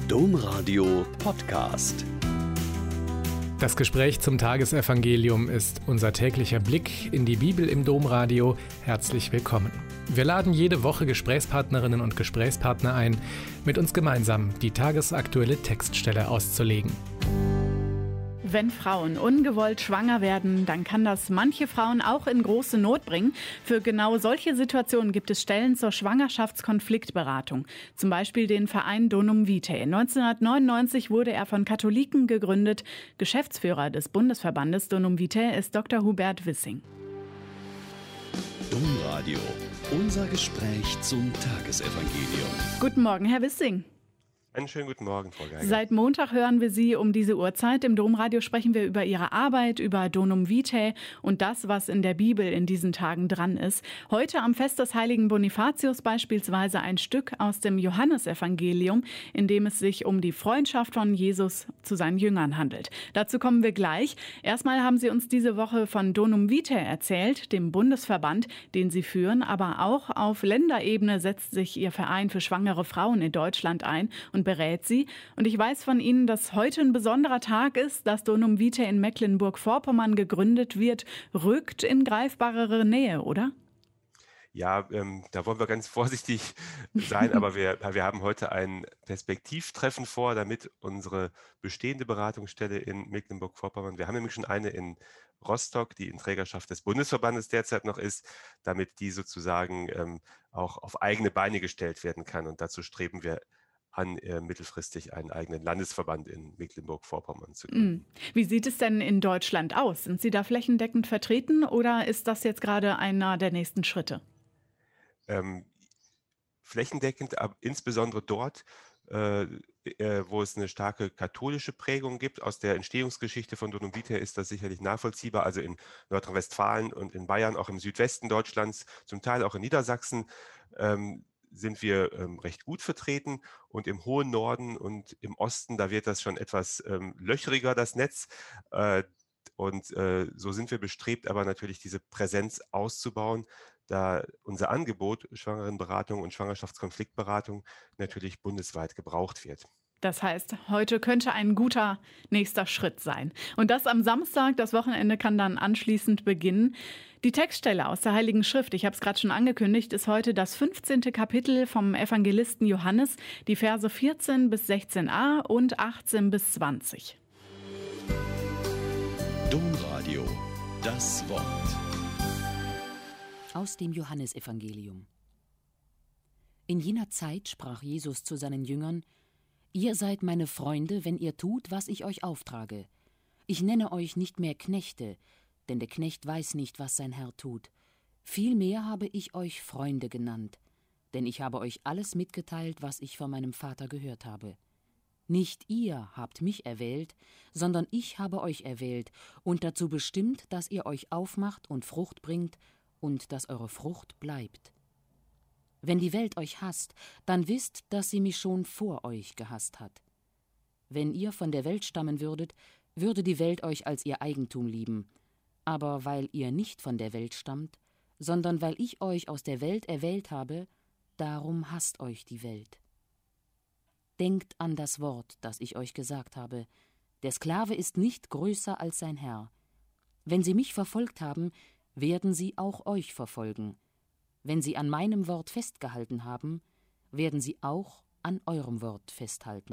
Domradio Podcast. Das Gespräch zum Tagesevangelium ist unser täglicher Blick in die Bibel im Domradio. Herzlich willkommen. Wir laden jede Woche Gesprächspartnerinnen und Gesprächspartner ein, mit uns gemeinsam die tagesaktuelle Textstelle auszulegen. Wenn Frauen ungewollt schwanger werden, dann kann das manche Frauen auch in große Not bringen. Für genau solche Situationen gibt es Stellen zur Schwangerschaftskonfliktberatung. Zum Beispiel den Verein Donum Vitae. 1999 wurde er von Katholiken gegründet. Geschäftsführer des Bundesverbandes Donum Vitae ist Dr. Hubert Wissing. Domradio, unser Gespräch zum Tagesevangelium. Guten Morgen, Herr Wissing. Einen schönen guten Morgen, Frau Geiger. Seit Montag hören wir Sie um diese Uhrzeit. Im Domradio sprechen wir über Ihre Arbeit, über Donum Vitae und das, was in der Bibel in diesen Tagen dran ist. Heute am Fest des heiligen Bonifatius beispielsweise ein Stück aus dem Johannesevangelium, in dem es sich um die Freundschaft von Jesus zu seinen Jüngern handelt. Dazu kommen wir gleich. Erstmal haben Sie uns diese Woche von Donum Vitae erzählt, dem Bundesverband, den Sie führen. Aber auch auf Länderebene setzt sich Ihr Verein für schwangere Frauen in Deutschland ein und berät sie. Und ich weiß von Ihnen, dass heute ein besonderer Tag ist, dass Donum Vitae in Mecklenburg-Vorpommern gegründet wird. Rückt in greifbarere Nähe, oder? Ja, da wollen wir ganz vorsichtig sein, aber wir haben heute ein Perspektivtreffen vor, damit unsere bestehende Beratungsstelle in Mecklenburg-Vorpommern, wir haben nämlich schon eine in Rostock, die in Trägerschaft des Bundesverbandes derzeit noch ist, damit die sozusagen auch auf eigene Beine gestellt werden kann. Und dazu streben wir an, mittelfristig einen eigenen Landesverband in Mecklenburg-Vorpommern zu gründen. Wie sieht es denn in Deutschland aus? Sind Sie da flächendeckend vertreten oder ist das jetzt gerade einer der nächsten Schritte? Flächendeckend, aber insbesondere dort, wo es eine starke katholische Prägung gibt. Aus der Entstehungsgeschichte von Donum Vitae ist das sicherlich nachvollziehbar. Also in Nordrhein-Westfalen und in Bayern, auch im Südwesten Deutschlands, zum Teil auch in Niedersachsen, sind wir recht gut vertreten, und im hohen Norden und im Osten, da wird das schon etwas löchriger, das Netz. So sind wir bestrebt, aber natürlich diese Präsenz auszubauen, da unser Angebot Schwangerenberatung und Schwangerschaftskonfliktberatung natürlich bundesweit gebraucht wird. Das heißt, heute könnte ein guter nächster Schritt sein. Und das am Samstag, das Wochenende kann dann anschließend beginnen. Die Textstelle aus der Heiligen Schrift, ich habe es gerade schon angekündigt, ist heute das 15. Kapitel vom Evangelisten Johannes, die Verse 14 bis 16a und 18 bis 20. Domradio, das Wort. Aus dem Johannesevangelium. In jener Zeit sprach Jesus zu seinen Jüngern: Ihr seid meine Freunde, wenn ihr tut, was ich euch auftrage. Ich nenne euch nicht mehr Knechte, denn der Knecht weiß nicht, was sein Herr tut. Vielmehr habe ich euch Freunde genannt, denn ich habe euch alles mitgeteilt, was ich von meinem Vater gehört habe. Nicht ihr habt mich erwählt, sondern ich habe euch erwählt und dazu bestimmt, dass ihr euch aufmacht und Frucht bringt und dass eure Frucht bleibt. Wenn die Welt euch hasst, dann wisst, dass sie mich schon vor euch gehasst hat. Wenn ihr von der Welt stammen würdet, würde die Welt euch als ihr Eigentum lieben. Aber weil ihr nicht von der Welt stammt, sondern weil ich euch aus der Welt erwählt habe, darum hasst euch die Welt. Denkt an das Wort, das ich euch gesagt habe: Der Sklave ist nicht größer als sein Herr. Wenn sie mich verfolgt haben, werden sie auch euch verfolgen. Wenn sie an meinem Wort festgehalten haben, werden sie auch an eurem Wort festhalten.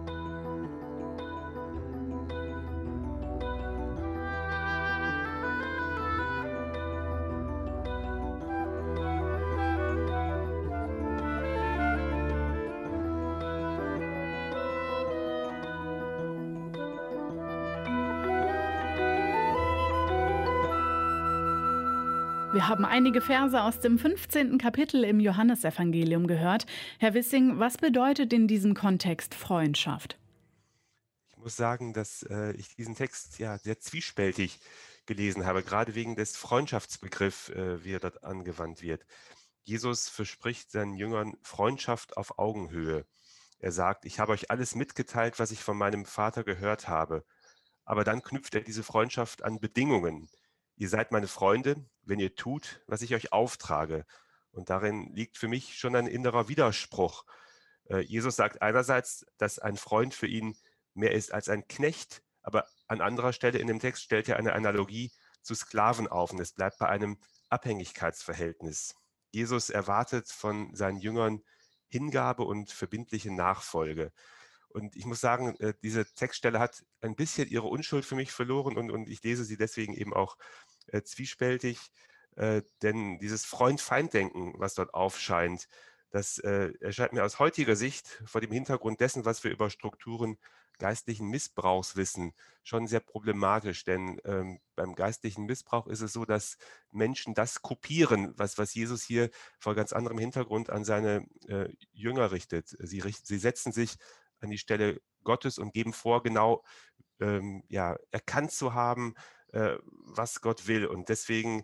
Wir haben einige Verse aus dem 15. Kapitel im Johannesevangelium gehört. Herr Wissing, was bedeutet in diesem Kontext Freundschaft? Ich muss sagen, dass ich diesen Text sehr zwiespältig gelesen habe, gerade wegen des Freundschaftsbegriffs, wie er dort angewandt wird. Jesus verspricht seinen Jüngern Freundschaft auf Augenhöhe. Er sagt: Ich habe euch alles mitgeteilt, was ich von meinem Vater gehört habe. Aber dann knüpft er diese Freundschaft an Bedingungen. Ihr seid meine Freunde, wenn ihr tut, was ich euch auftrage. Und darin liegt für mich schon ein innerer Widerspruch. Jesus sagt einerseits, dass ein Freund für ihn mehr ist als ein Knecht, aber an anderer Stelle in dem Text stellt er eine Analogie zu Sklaven auf und es bleibt bei einem Abhängigkeitsverhältnis. Jesus erwartet von seinen Jüngern Hingabe und verbindliche Nachfolge. Und ich muss sagen, diese Textstelle hat ein bisschen ihre Unschuld für mich verloren und ich lese sie deswegen eben auch zwiespältig, denn dieses Freund-Feind-Denken, was dort aufscheint, das erscheint mir aus heutiger Sicht vor dem Hintergrund dessen, was wir über Strukturen geistlichen Missbrauchs wissen, schon sehr problematisch. Denn beim geistlichen Missbrauch ist es so, dass Menschen das kopieren, was Jesus hier vor ganz anderem Hintergrund an seine Jünger richtet. Sie setzen sich an die Stelle Gottes und geben vor, genau erkannt zu haben, was Gott will. Und deswegen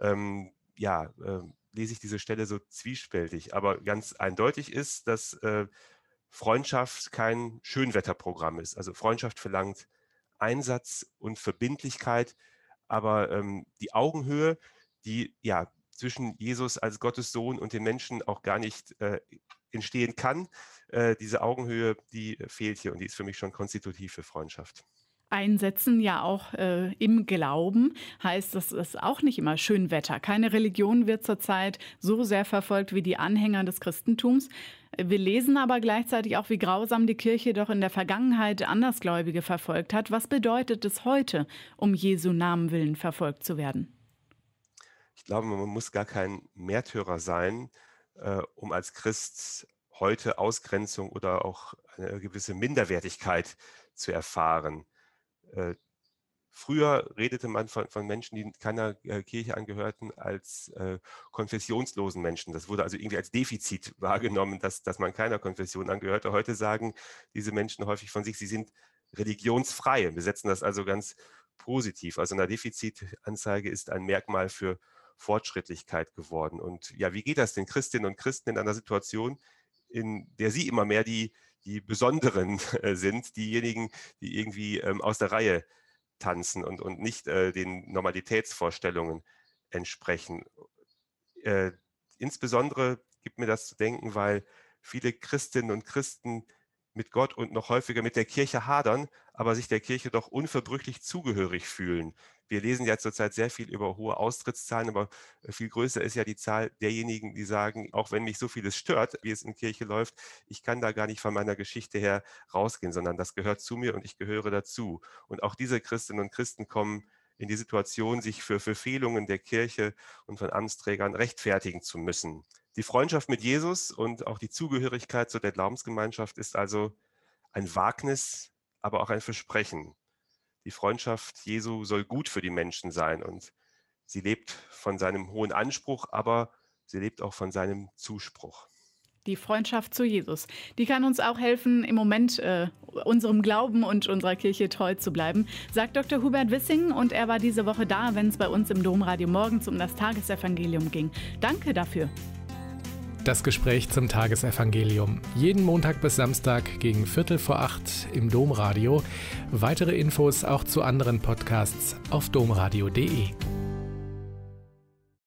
lese ich diese Stelle so zwiespältig. Aber ganz eindeutig ist, dass Freundschaft kein Schönwetterprogramm ist. Also Freundschaft verlangt Einsatz und Verbindlichkeit, aber die Augenhöhe, die zwischen Jesus als Gottes Sohn und den Menschen auch gar nicht entstehen kann, diese Augenhöhe, die fehlt hier und die ist für mich schon konstitutiv für Freundschaft. Einsetzen ja auch im Glauben heißt, das ist auch nicht immer Schönwetter. Keine Religion wird zurzeit so sehr verfolgt wie die Anhänger des Christentums. Wir lesen aber gleichzeitig auch, wie grausam die Kirche doch in der Vergangenheit Andersgläubige verfolgt hat. Was bedeutet es heute, um Jesu Namen willen verfolgt zu werden? Ich glaube, man muss gar kein Märtyrer sein, um als Christ heute Ausgrenzung oder auch eine gewisse Minderwertigkeit zu erfahren. Früher redete man von Menschen, die keiner Kirche angehörten, als konfessionslosen Menschen. Das wurde also irgendwie als Defizit wahrgenommen, dass man keiner Konfession angehörte. Heute sagen diese Menschen häufig von sich, sie sind religionsfrei. Wir setzen das also ganz positiv. Also eine Defizitanzeige ist ein Merkmal für Fortschrittlichkeit geworden. Und ja, wie geht das den Christinnen und Christen in einer Situation, in der sie immer mehr die Besonderen sind, diejenigen, die irgendwie aus der Reihe tanzen und nicht den Normalitätsvorstellungen entsprechen. Insbesondere gibt mir das zu denken, weil viele Christinnen und Christen mit Gott und noch häufiger mit der Kirche hadern, aber sich der Kirche doch unverbrüchlich zugehörig fühlen. Wir lesen ja zurzeit sehr viel über hohe Austrittszahlen, aber viel größer ist ja die Zahl derjenigen, die sagen, auch wenn mich so vieles stört, wie es in Kirche läuft, ich kann da gar nicht von meiner Geschichte her rausgehen, sondern das gehört zu mir und ich gehöre dazu. Und auch diese Christinnen und Christen kommen in die Situation, sich für Verfehlungen der Kirche und von Amtsträgern rechtfertigen zu müssen. Die Freundschaft mit Jesus und auch die Zugehörigkeit zu der Glaubensgemeinschaft ist also ein Wagnis, aber auch ein Versprechen. Die Freundschaft Jesu soll gut für die Menschen sein und sie lebt von seinem hohen Anspruch, aber sie lebt auch von seinem Zuspruch. Die Freundschaft zu Jesus, die kann uns auch helfen, im Moment unserem Glauben und unserer Kirche treu zu bleiben, sagt Dr. Hubert Wissing, und er war diese Woche da, wenn es bei uns im Domradio morgens um das Tagesevangelium ging. Danke dafür. Das Gespräch zum Tagesevangelium. Jeden Montag bis Samstag gegen 7:45 im Domradio. Weitere Infos auch zu anderen Podcasts auf domradio.de.